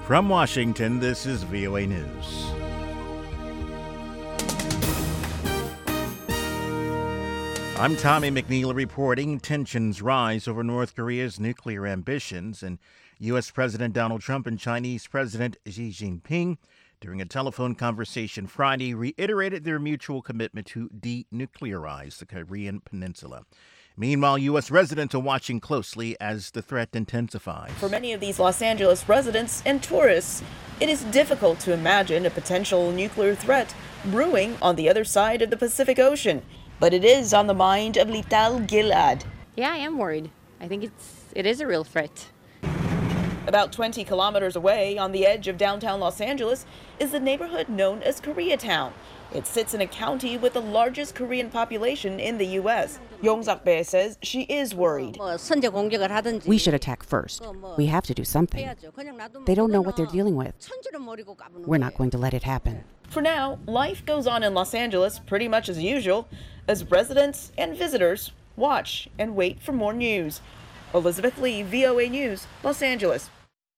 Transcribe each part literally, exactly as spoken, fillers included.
From Washington, this is V O A News. I'm Tommy McNeil reporting. Tensions rise over North Korea's nuclear ambitions, and U S. President Donald Trump and Chinese President Xi Jinping, during a telephone conversation Friday, reiterated their mutual commitment to denuclearize the Korean peninsula. Meanwhile, U S residents are watching closely as the threat intensifies. For many of these Los Angeles residents and tourists, it is difficult to imagine a potential nuclear threat brewing on the other side of the Pacific Ocean. But it is on the mind of Lital Gilad. Yeah, I am worried. I think it's it is a real threat. About twenty kilometers away, on the edge of downtown Los Angeles, is the neighborhood known as Koreatown. It sits in a county with the largest Korean population in the U S. Yong Sak-bae says she is worried. We should attack first. We have to do something. They don't know what they're dealing with. We're not going to let it happen. For now, life goes on in Los Angeles pretty much as usual, as residents and visitors watch and wait for more news. Elizabeth Lee, V O A News, Los Angeles.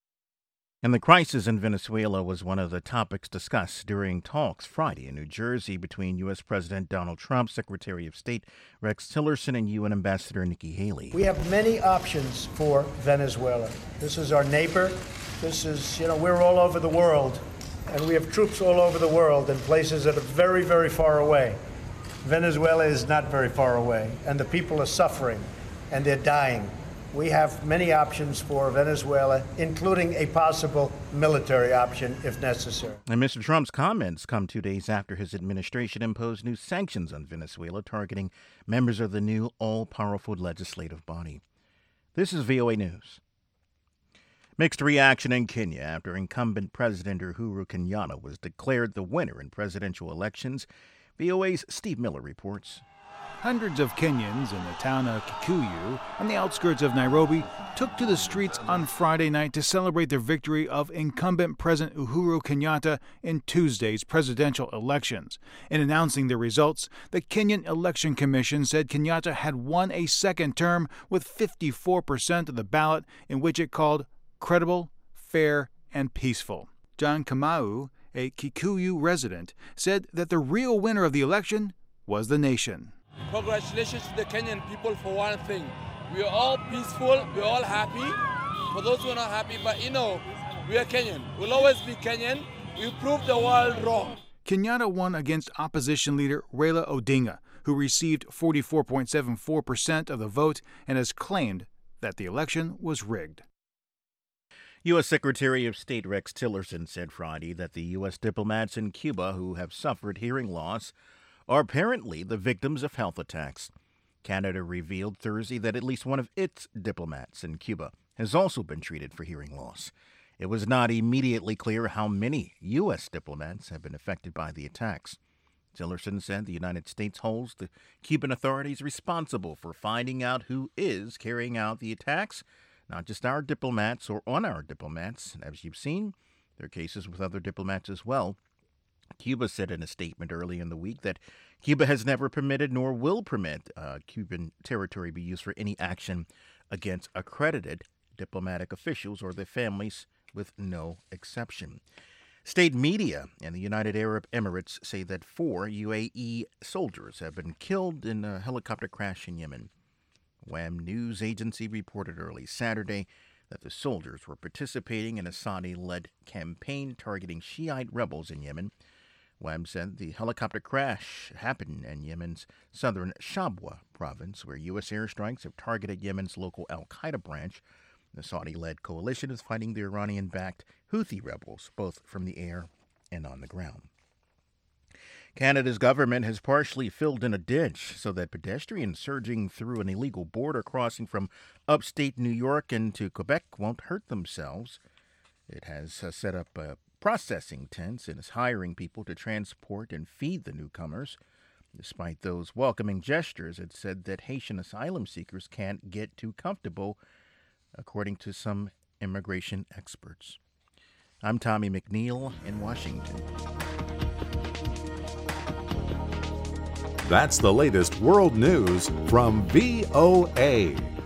And the crisis in Venezuela was one of the topics discussed during talks Friday in New Jersey between U S. President Donald Trump, Secretary of State Rex Tillerson, and U N Ambassador Nikki Haley. We have many options for Venezuela. This is our neighbor. This is, you know, we're all over the world, and we have troops all over the world in places that are very, very far away. Venezuela is not very far away, and the people are suffering, and they're dying. We have many options for Venezuela, including a possible military option if necessary. And Mister Trump's comments come two days after his administration imposed new sanctions on Venezuela, targeting members of the new all-powerful legislative body. This is V O A News. Mixed reaction in Kenya after incumbent President Uhuru Kenyatta was declared the winner in presidential elections. V O A's Steve Miller reports. Hundreds of Kenyans in the town of Kikuyu, on the outskirts of Nairobi, took to the streets on Friday night to celebrate the victory of incumbent President Uhuru Kenyatta in Tuesday's presidential elections. In announcing the results, the Kenyan Election Commission said Kenyatta had won a second term with fifty-four percent of the ballot, in which it called credible, fair, and peaceful. John Kamau, a Kikuyu resident, said that the real winner of the election was the nation. Congratulations to the Kenyan people for one thing. We are all peaceful, we're all happy. For those who are not happy, but you know, we are Kenyan. We'll always be Kenyan. We proved the world wrong. Kenyatta won against opposition leader Raila Odinga, who received forty-four point seven four percent of the vote and has claimed that the election was rigged. U S. Secretary of State Rex Tillerson said Friday that the U S diplomats in Cuba who have suffered hearing loss are apparently the victims of health attacks. Canada revealed Thursday that at least one of its diplomats in Cuba has also been treated for hearing loss. It was not immediately clear how many U S diplomats have been affected by the attacks. Tillerson said the United States holds the Cuban authorities responsible for finding out who is carrying out the attacks, not just our diplomats or on our diplomats. As you've seen, there are cases with other diplomats as well. Cuba said in a statement early in the week that Cuba has never permitted nor will permit uh, Cuban territory be used for any action against accredited diplomatic officials or their families, with no exception. State media in the United Arab Emirates say that four U A E soldiers have been killed in a helicopter crash in Yemen. W A M news agency reported early Saturday that the soldiers were participating in a Saudi-led campaign targeting Shiite rebels in Yemen. W A M said the helicopter crash happened in Yemen's southern Shabwa province, where U S airstrikes have targeted Yemen's local al-Qaeda branch. The Saudi-led coalition is fighting the Iranian-backed Houthi rebels, both from the air and on the ground. Canada's government has partially filled in a ditch so that pedestrians surging through an illegal border crossing from upstate New York into Quebec won't hurt themselves. It has uh, set up uh, processing tents and is hiring people to transport and feed the newcomers. Despite those welcoming gestures, it said that Haitian asylum seekers can't get too comfortable, according to some immigration experts. I'm Tommy McNeil in Washington. That's the latest world news from V O A.